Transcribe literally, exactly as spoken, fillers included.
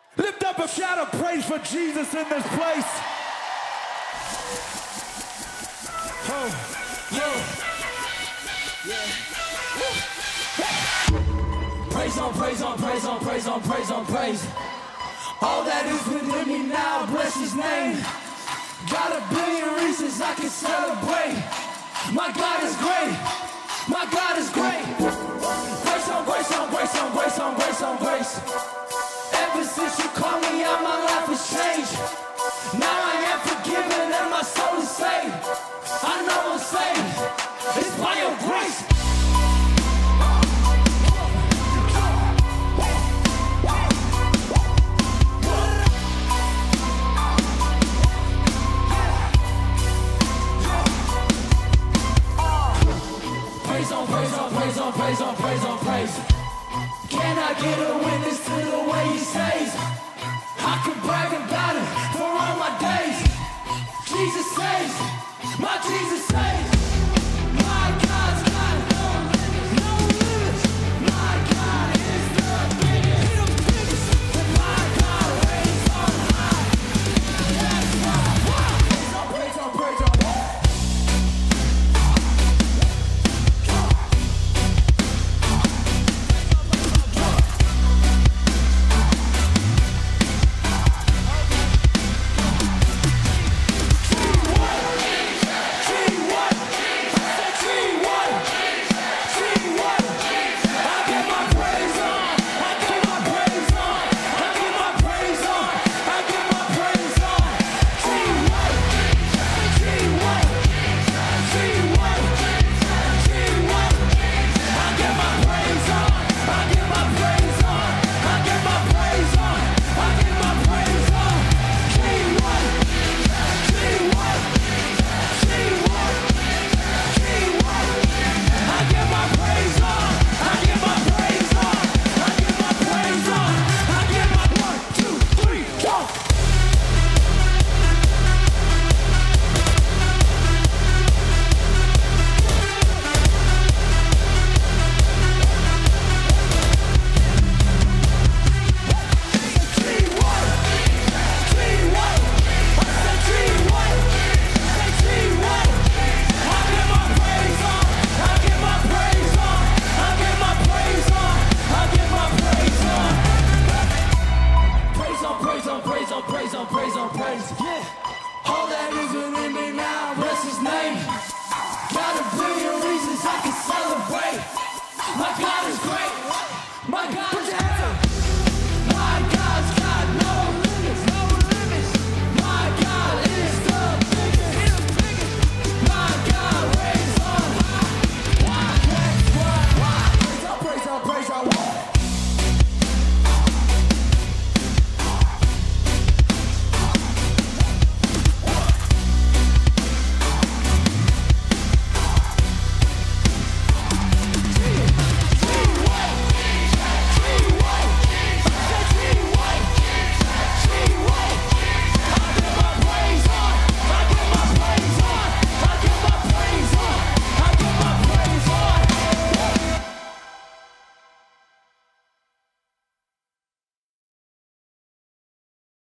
Lift up a shout of praise for Jesus in this place. Oh, oh, yeah. Praise on, praise on, praise on, praise on, praise on, praise. All that is within me now, bless his name. Got a billion reasons I can celebrate. My God is great. My God is great. Grace on grace on grace on grace on grace on grace.